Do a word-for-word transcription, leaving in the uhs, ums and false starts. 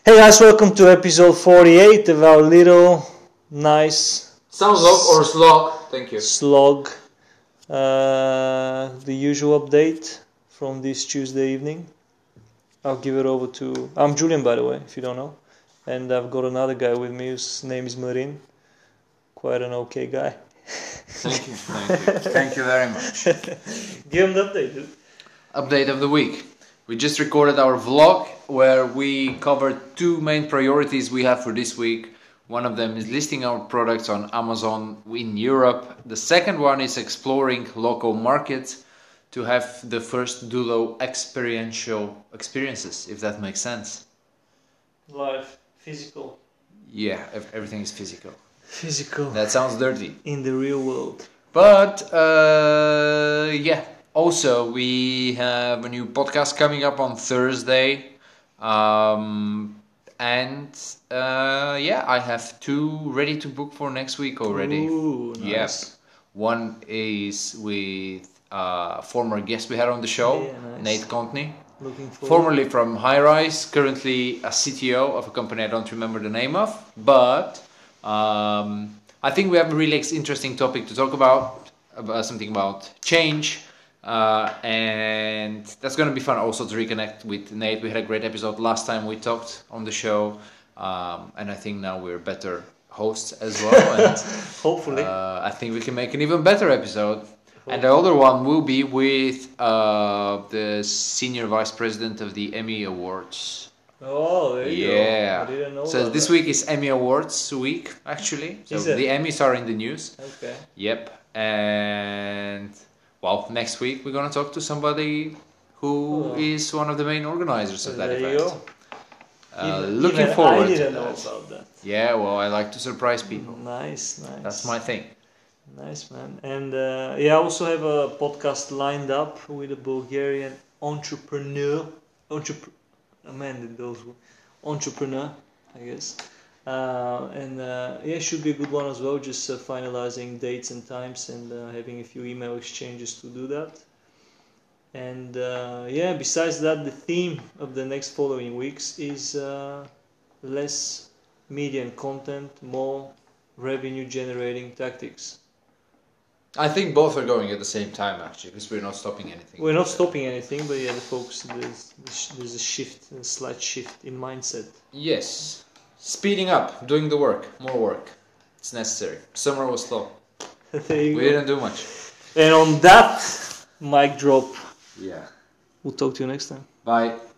Hey guys, welcome to episode forty-eight of our little nice Soundlog or slog, thank you. slog. Uh, the usual update from this Tuesday evening. I'll give it over to... I'm Julian, by the way, if you don't know. And I've got another guy with me whose name is Marin. Quite an okay guy. Thank you, thank you. Thank you very much. Give him the update, dude. Update of the week. We just recorded our vlog where we covered two main priorities we have for this week. One of them is listing our products on Amazon in Europe. The second one is exploring local markets to have the first Dulo experiential experiences, if that makes sense. Live, physical. Yeah, ev- everything is physical. Physical. That sounds dirty. In the real world. But, uh, yeah. Also, we have a new podcast coming up on Thursday. Um, and, uh, yeah, I have two ready to book for next week already. Ooh, nice. Yes. One is with a former guest we had on the show, Yeah, nice. Nate Contney. Looking forward. Formerly from Highrise, currently a C T O of a company I don't remember the name of. But um, I think we have a really interesting topic to talk about, about something about change. Uh, and that's going to be fun also to reconnect with Nate. We had a great episode last time we talked on the show. Um, and I think now we're better hosts as well. And, Hopefully. Uh, I think we can make an even better episode. And the other one will be with uh, the senior vice president of the Emmy Awards. Oh, there you Yeah. go. I didn't know So about this that. week is Emmy Awards week, actually. So Is it? the Emmys are in the news. Okay. Yep. And well, next week we're gonna talk to somebody who Oh. is one of the main organizers of that There you event. go. Uh, Even- looking even forward I didn't to know that. about that. Yeah, well, I like to surprise people. Nice, nice. That's my thing. Nice, man. And uh, yeah, I also have a podcast lined up with a Bulgarian entrepreneur. Entrepreneur. Man, those were- entrepreneur, I guess. Uh, and uh, yeah, should be a good one as well. Just uh, finalizing dates and times and uh, having a few email exchanges to do that. And uh, yeah, besides that, the theme of the next following weeks is uh, less media and content, more revenue generating tactics. I think both are going at the same time, actually, because we're not stopping anything. We're not stopping anything, but yeah, the focus, there's, there's a shift, a slight shift in mindset. Yes. Speeding up, doing the work, more work. It's necessary. Summer was slow. There you We go. didn't do much. And on that mic drop, Yeah. we'll talk to you next time. Bye.